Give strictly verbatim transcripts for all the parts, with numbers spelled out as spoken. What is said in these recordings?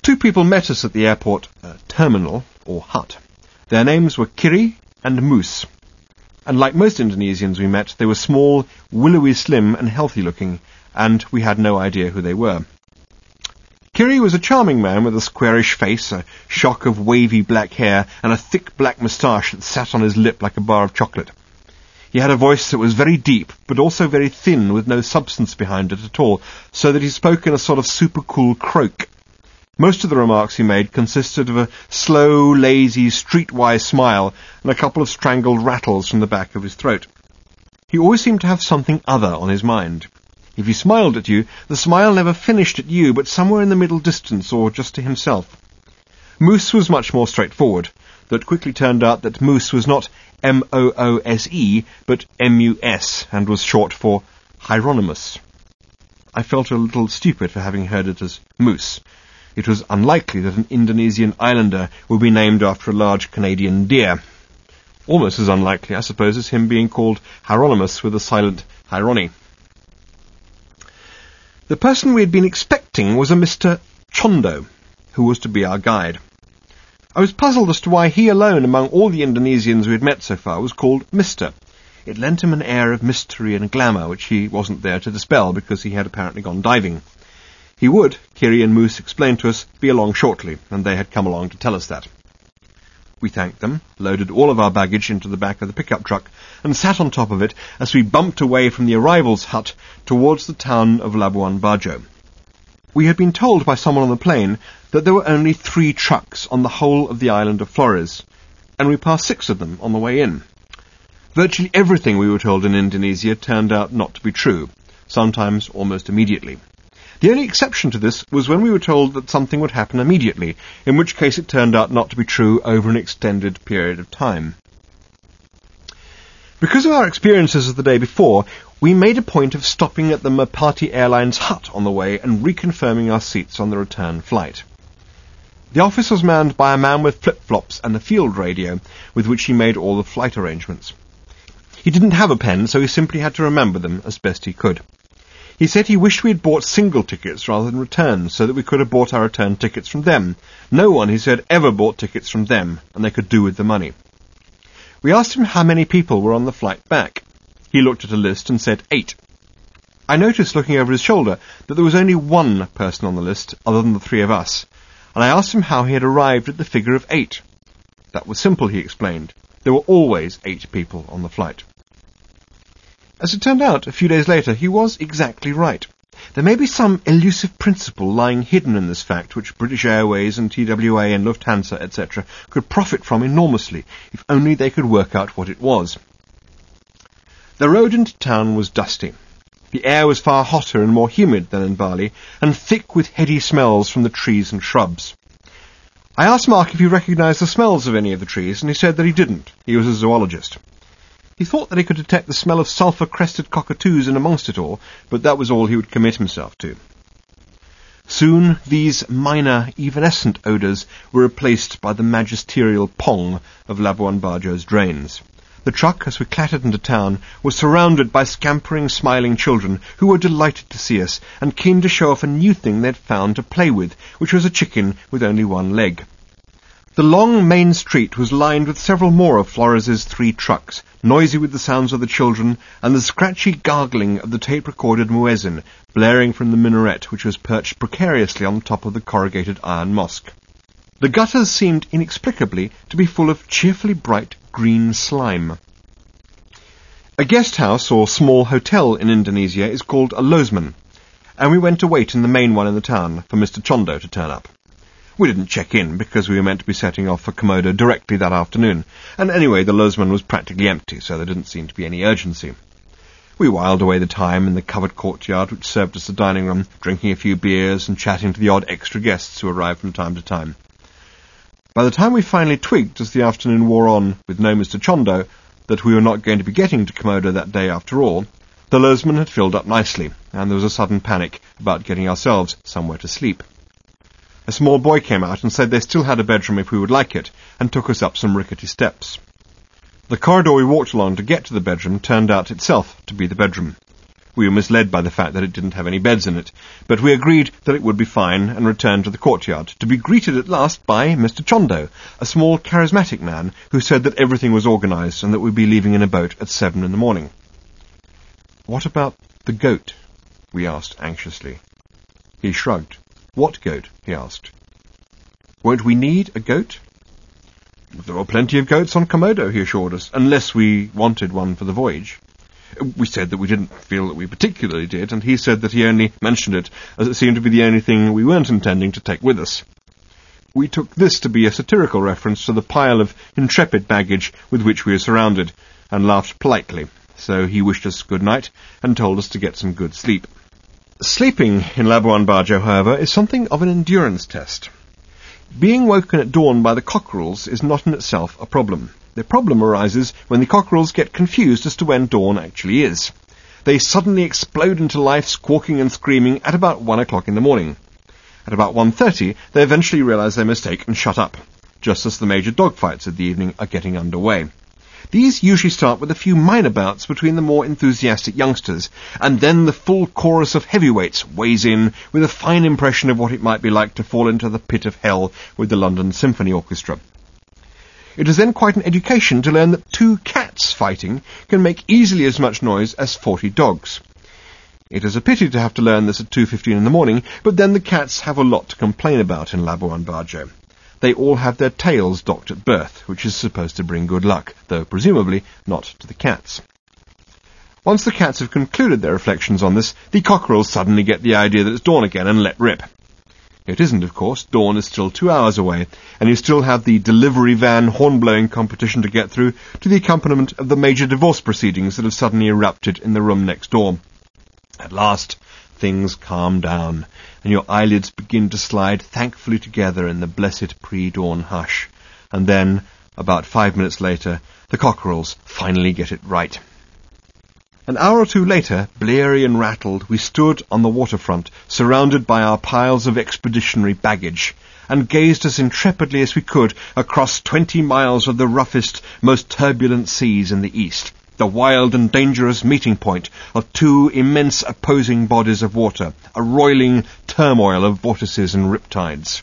Two people met us at the airport uh, terminal, or hut. Their names were Kiri and Moose. And like most Indonesians we met, they were small, willowy slim and healthy-looking, and we had no idea who they were. Kiri was a charming man with a squarish face, a shock of wavy black hair, and a thick black moustache that sat on his lip like a bar of chocolate. He had a voice that was very deep, but also very thin, with no substance behind it at all, so that he spoke in a sort of super-cool croak. Most of the remarks he made consisted of a slow, lazy, streetwise smile and a couple of strangled rattles from the back of his throat. He always seemed to have something other on his mind. If he smiled at you, the smile never finished at you, but somewhere in the middle distance or just to himself. Moose was much more straightforward, though it quickly turned out that Moose was not M O O S E, but M U S, and was short for Hieronymus. I felt a little stupid for having heard it as Moose. It was unlikely that an Indonesian islander would be named after a large Canadian deer. Almost as unlikely, I suppose, as him being called Hieronymus with a silent Hierony. The person we had been expecting was a Mister Chondo, who was to be our guide. I was puzzled as to why he alone among all the Indonesians we had met so far was called Mister. It lent him an air of mystery and glamour which he wasn't there to dispel because he had apparently gone diving. He would, Kiri and Moose explained to us, be along shortly, and they had come along to tell us that. We thanked them, loaded all of our baggage into the back of the pickup truck, and sat on top of it as we bumped away from the arrivals hut towards the town of Labuan Bajo. We had been told by someone on the plane that there were only three trucks on the whole of the island of Flores, and we passed six of them on the way in. Virtually everything we were told in Indonesia turned out not to be true, sometimes almost immediately. The only exception to this was when we were told that something would happen immediately, in which case it turned out not to be true over an extended period of time. Because of our experiences of the day before, we made a point of stopping at the Merpati Airlines hut on the way and reconfirming our seats on the return flight. The office was manned by a man with flip-flops and a field radio, with which he made all the flight arrangements. He didn't have a pen, so he simply had to remember them as best he could. He said he wished we had bought single tickets rather than returns, so that we could have bought our return tickets from them. No one, he said, ever bought tickets from them, and they could do with the money. We asked him how many people were on the flight back. He looked at a list and said eight. I noticed, looking over his shoulder, that there was only one person on the list, other than the three of us, and I asked him how he had arrived at the figure of eight. That was simple, he explained. There were always eight people on the flight. As it turned out, a few days later, he was exactly right. There may be some elusive principle lying hidden in this fact which British Airways and T W A and Lufthansa, et cetera, could profit from enormously, if only they could work out what it was. The road into town was dusty. The air was far hotter and more humid than in Bali, and thick with heady smells from the trees and shrubs. I asked Mark if he recognised the smells of any of the trees, and he said that he didn't. He was a zoologist. He thought that he could detect the smell of sulphur-crested cockatoos in amongst it all, but that was all he would commit himself to. Soon these minor, evanescent odours were replaced by the magisterial pong of Labuan Bajo's drains. The truck, as we clattered into town, was surrounded by scampering, smiling children who were delighted to see us and keen to show off a new thing they'd found to play with, which was a chicken with only one leg. The long main street was lined with several more of Flores's three trucks, noisy with the sounds of the children and the scratchy gargling of the tape-recorded muezzin blaring from the minaret which was perched precariously on the top of the corrugated iron mosque. The gutters seemed inexplicably to be full of cheerfully bright green slime. A guest house or small hotel in Indonesia is called a losmen, and we went to wait in the main one in the town for Mister Chondo to turn up. We didn't check in because we were meant to be setting off for Komodo directly that afternoon, and anyway the losmen was practically empty, so there didn't seem to be any urgency. We whiled away the time in the covered courtyard which served as the dining room, drinking a few beers and chatting to the odd extra guests who arrived from time to time. By the time we finally twigged, as the afternoon wore on with no Mister Chondo, that we were not going to be getting to Komodo that day after all, the losmen had filled up nicely, and there was a sudden panic about getting ourselves somewhere to sleep. A small boy came out and said they still had a bedroom if we would like it, and took us up some rickety steps. The corridor we walked along to get to the bedroom turned out itself to be the bedroom. We were misled by the fact that it didn't have any beds in it, but we agreed that it would be fine and returned to the courtyard, to be greeted at last by Mister Chondo, a small, charismatic man who said that everything was organised and that we'd be leaving in a boat at seven in the morning. "What about the goat?" we asked anxiously. He shrugged. "What goat?" he asked. "Won't we need a goat?" "There are plenty of goats on Komodo," he assured us, "unless we wanted one for the voyage." We said that we didn't feel that we particularly did, and he said that he only mentioned it as it seemed to be the only thing we weren't intending to take with us. We took this to be a satirical reference to the pile of intrepid baggage with which we were surrounded, and laughed politely, so he wished us good night and told us to get some good sleep. Sleeping in Labuan Bajo, however, is something of an endurance test. Being woken at dawn by the cockerels is not in itself a problem. The problem arises when the cockerels get confused as to when dawn actually is. They suddenly explode into life, squawking and screaming at about one o'clock in the morning. At about one thirty, they eventually realise their mistake and shut up, just as the major dogfights of the evening are getting underway. These usually start with a few minor bouts between the more enthusiastic youngsters, and then the full chorus of heavyweights weighs in with a fine impression of what it might be like to fall into the pit of hell with the London Symphony Orchestra. It is then quite an education to learn that two cats fighting can make easily as much noise as forty dogs. It is a pity to have to learn this at two fifteen in the morning, but then the cats have a lot to complain about in Labuan Bajo. They all have their tails docked at birth, which is supposed to bring good luck, though presumably not to the cats. Once the cats have concluded their reflections on this, the cockerels suddenly get the idea that it's dawn again and let rip. It isn't, of course. Dawn is still two hours away, and you still have the delivery van horn-blowing competition to get through, to the accompaniment of the major divorce proceedings that have suddenly erupted in the room next door. At last, things calm down, and your eyelids begin to slide thankfully together in the blessed pre-dawn hush. And then, about five minutes later, the cockerels finally get it right. An hour or two later, bleary and rattled, we stood on the waterfront, surrounded by our piles of expeditionary baggage, and gazed as intrepidly as we could across twenty miles of the roughest, most turbulent seas in the east, the wild and dangerous meeting point of two immense opposing bodies of water, a roiling turmoil of vortices and riptides.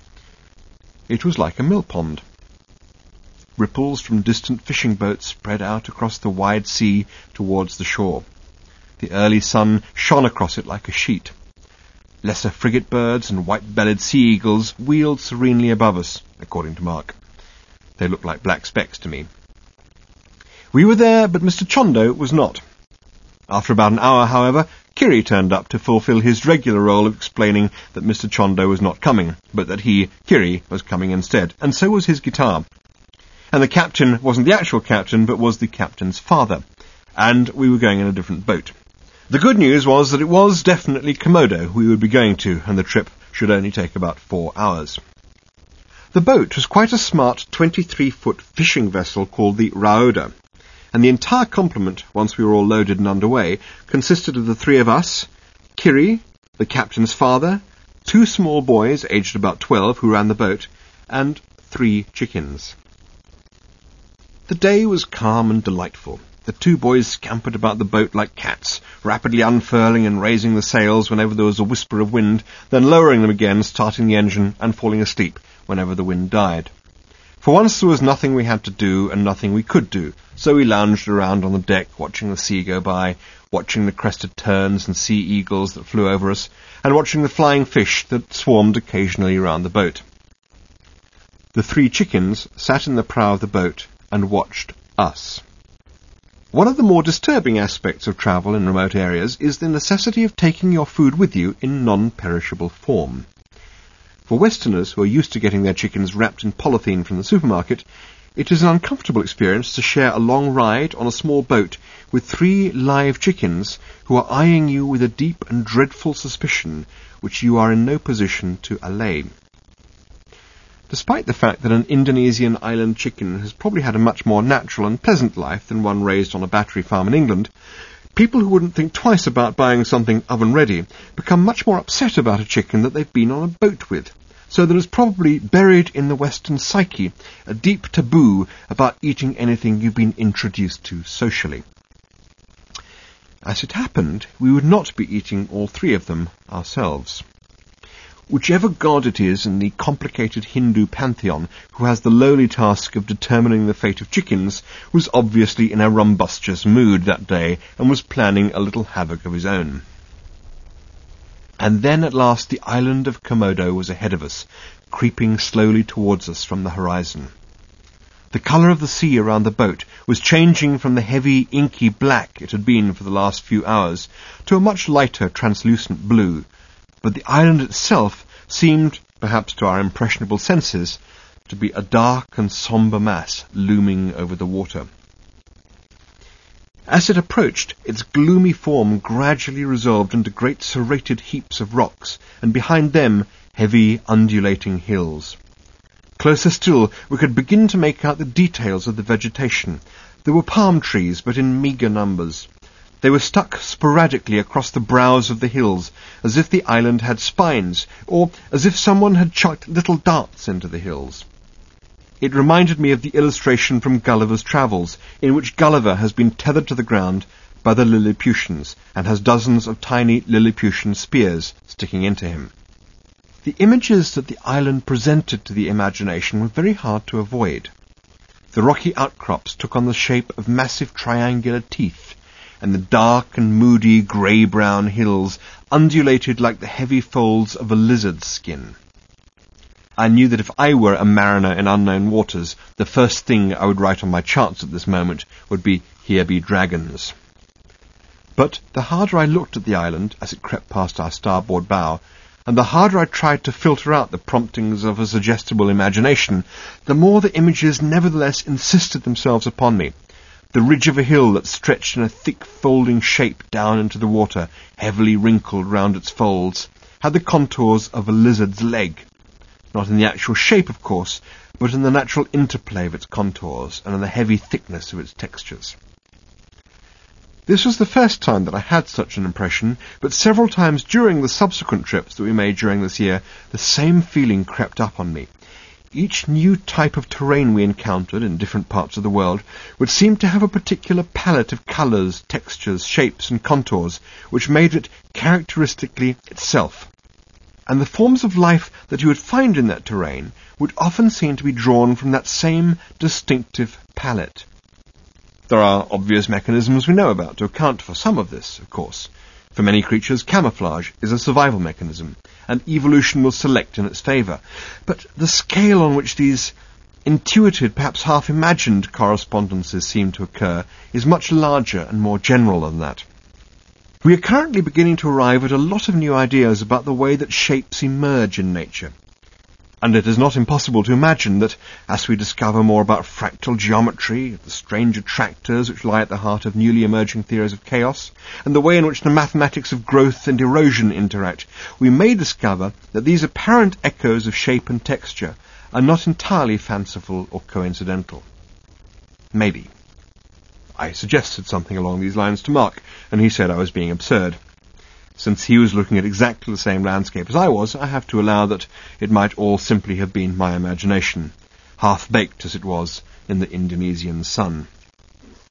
It was like a mill pond. Ripples from distant fishing boats spread out across the wide sea towards the shore. The early sun shone across it like a sheet. Lesser frigate birds and white-bellied sea eagles wheeled serenely above us, according to Mark. They looked like black specks to me. We were there, but Mister Chondo was not. After about an hour, however, Kiri turned up to fulfil his regular role of explaining that Mister Chondo was not coming, but that he, Kiri, was coming instead, and so was his guitar. And the captain wasn't the actual captain, but was the captain's father, and we were going in a different boat. The good news was that it was definitely Komodo we would be going to, and the trip should only take about four hours. The boat was quite a smart twenty-three-foot fishing vessel called the Rauda, and the entire complement, once we were all loaded and underway, consisted of the three of us, Kiri, the captain's father, two small boys aged about twelve who ran the boat, and three chickens. The day was calm and delightful. The two boys scampered about the boat like cats, rapidly unfurling and raising the sails whenever there was a whisper of wind, then lowering them again, starting the engine, and falling asleep whenever the wind died. For once there was nothing we had to do and nothing we could do, so we lounged around on the deck, watching the sea go by, watching the crested terns and sea eagles that flew over us, and watching the flying fish that swarmed occasionally around the boat. The three chickens sat in the prow of the boat and watched us. One of the more disturbing aspects of travel in remote areas is the necessity of taking your food with you in non-perishable form. For Westerners who are used to getting their chickens wrapped in polythene from the supermarket, it is an uncomfortable experience to share a long ride on a small boat with three live chickens who are eyeing you with a deep and dreadful suspicion which you are in no position to allay. Despite the fact that an Indonesian island chicken has probably had a much more natural and pleasant life than one raised on a battery farm in England, people who wouldn't think twice about buying something oven-ready become much more upset about a chicken that they've been on a boat with, so there is probably buried in the Western psyche a deep taboo about eating anything you've been introduced to socially. As it happened, we would not be eating all three of them ourselves. Whichever god it is in the complicated Hindu pantheon who has the lowly task of determining the fate of chickens was obviously in a rumbustious mood that day and was planning a little havoc of his own. And then at last the island of Komodo was ahead of us, creeping slowly towards us from the horizon. The colour of the sea around the boat was changing from the heavy, inky black it had been for the last few hours to a much lighter, translucent blue, but the island itself seemed, perhaps to our impressionable senses, to be a dark and sombre mass looming over the water. As it approached, its gloomy form gradually resolved into great serrated heaps of rocks, and behind them heavy, undulating hills. Closer still, we could begin to make out the details of the vegetation. There were palm trees, but in meagre numbers. They were stuck sporadically across the brows of the hills, as if the island had spines, or as if someone had chucked little darts into the hills. It reminded me of the illustration from Gulliver's Travels, in which Gulliver has been tethered to the ground by the Lilliputians, and has dozens of tiny Lilliputian spears sticking into him. The images that the island presented to the imagination were very hard to avoid. The rocky outcrops took on the shape of massive triangular teeth, and the dark and moody grey-brown hills undulated like the heavy folds of a lizard's skin. I knew that if I were a mariner in unknown waters, the first thing I would write on my charts at this moment would be, "Here be dragons." But the harder I looked at the island as it crept past our starboard bow, and the harder I tried to filter out the promptings of a suggestible imagination, the more the images nevertheless insisted themselves upon me. The ridge of a hill that stretched in a thick folding shape down into the water, heavily wrinkled round its folds, had the contours of a lizard's leg. Not in the actual shape, of course, but in the natural interplay of its contours and in the heavy thickness of its textures. This was the first time that I had such an impression, but several times during the subsequent trips that we made during this year, the same feeling crept up on me. Each new type of terrain we encountered in different parts of the world would seem to have a particular palette of colours, textures, shapes and contours, which made it characteristically itself. And the forms of life that you would find in that terrain would often seem to be drawn from that same distinctive palette. There are obvious mechanisms we know about to account for some of this, of course. For many creatures, camouflage is a survival mechanism, and evolution will select in its favour. But the scale on which these intuited, perhaps half-imagined correspondences seem to occur is much larger and more general than that. We are currently beginning to arrive at a lot of new ideas about the way that shapes emerge in nature. And it is not impossible to imagine that, as we discover more about fractal geometry, the strange attractors which lie at the heart of newly emerging theories of chaos, and the way in which the mathematics of growth and erosion interact, we may discover that these apparent echoes of shape and texture are not entirely fanciful or coincidental. Maybe. I suggested something along these lines to Mark, and he said I was being absurd. Since he was looking at exactly the same landscape as I was, I have to allow that it might all simply have been my imagination, half-baked as it was in the Indonesian sun.